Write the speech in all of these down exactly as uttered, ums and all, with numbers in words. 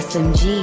S M G.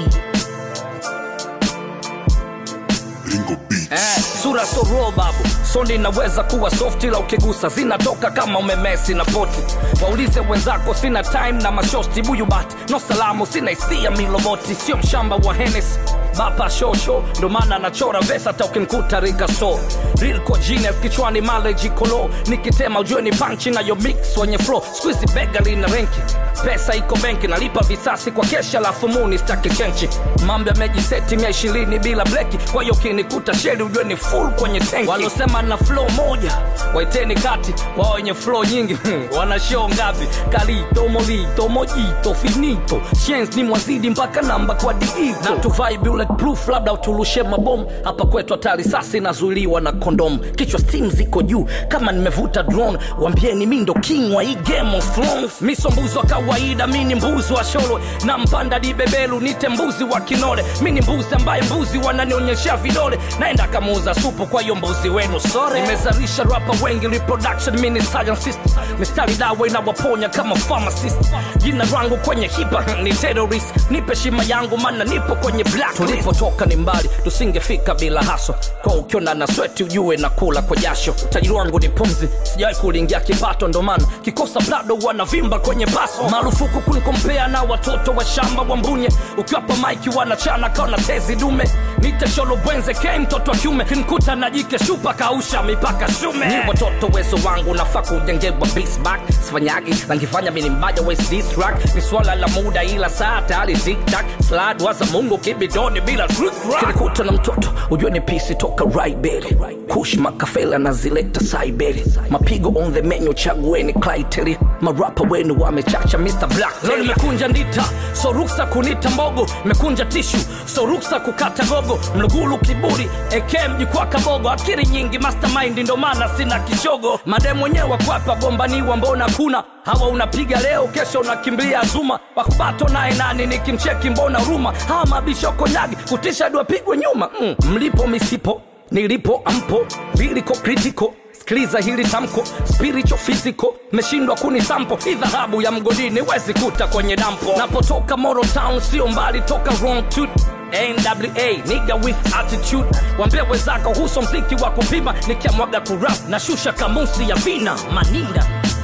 Eh, sura so raw babu, so ninaweza kuwa soft ila ukigusa zinatoka kama umemesi na poti. Waulize wenzako sina time na mashosti buyu bat, no salamu sina hisia miloboti, sio mshamba wa Hennessy. Bapa shosho, ndo maana nachora vesa hata ukinikuta riga so. Real co genius kichwani mileage kolo, nikitema ujue ni punch na yo mix wenye flow. Squeeze bega lina renki, pesa iko benki, nalipa visasi kwa kesha la fumuni staki chenchi. Mambo yamejiseti mia ishirini bila bleki, kwa hiyo ukinikuta sheli ujue ni full kwenye tanki. Walosema na flow moja, waiteni kati, wao wenye flow nyingi wana show ngapi? Kalito, molito, mojito, finito, chance ni mwazidi mpaka namba kwa diito. Na tu vibe bulletproof labda utulushe mabomu, hapa kwetu hatari sasi nazuiliwa na kondom. Kichwa steam ziko juu kama nimevuta drone, waambieni mimi ndo king wa hii Game of Thrones. Miso mbuzi wa kawaida, mimi ni mbuzi wa sholo, na mpanda di bebelu nite mbuzi wa kinole. Mimi ni mbuzi ambaye mbuzi wananionyesha vidole, naenda kamuuza supu kwa hiyo mbuzi wenu sore. Nimezalisha rapper wengi reproduction, mimi ni scientist, mistari dawa inawaponya kama pharmacist. Jina langu kwenye hipa ni terrorist, nipe shima yangu maana nipo kwenye black. Tulipotoka ni mbali, tusingefika bila haso. Kwa ukiona na sweat ujue na kula kwa jasho. Utajiri wangu ni pumzi, sijawahi kulingia kipato, ndo maana kikosa blado wanavimba kwenye baso. Marufuku kunikompea na watoto wa shamba wa mbunye, ukiwapa maiki wanachana kaona tezi dume. Nite sholo bwenze kei mtoto wa kiume, kinikuta na jike shupa kausha mipaka shume. Ni watoto wezo wangu nafaa kujengewa beast back, sifanyagi langifanya mini mbaya waste this track. Ni swala la muda ila saa tayari tic tac, slide waza mungu kibidoni bila trick rock. Kinikuta na mtoto ujue ni pisi toka right belly, kush makafela na zileta Siberia. Mapigo on the menu chagueni Clyteria, marapa wenu wamechacha Mister Black. Leo nimekunja ndita, so ruksa kunita mbogo, mekunja tishu, so ruksa kukata gogo. Mlugulu kiburi, eke mjikwa kabogo, akiri nyingi mastermind ndo maana sina kishogo. Mademu wenyewe kwapa gombaniwa mbona kuna, hawa unapiga leo kesho unakimbia Zuma. Wakubato nae nani nikimcheki mbona ruma, hawa mabisho konyagi kutisha dua pigwe nyuma. mm. Mlipo misipo, nilipo ampo, viliko kritiko. Sikiliza hili tamko, spiritual physical, meshindwa kuni sampo. Hii dhahabu ya mgodini wezi kuta kwenye dampo. Napotoka Moro Town sio mbali toka wrong tooth. N W A, nigga with attitude. Wambia wezako huso mziki wa kupima, nikiamwaga kurap na shusha kamusi ya vina maninda.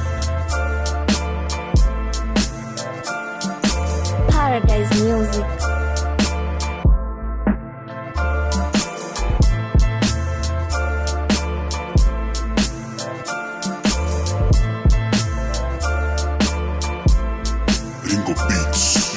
Paradise Music. Ringo Beats.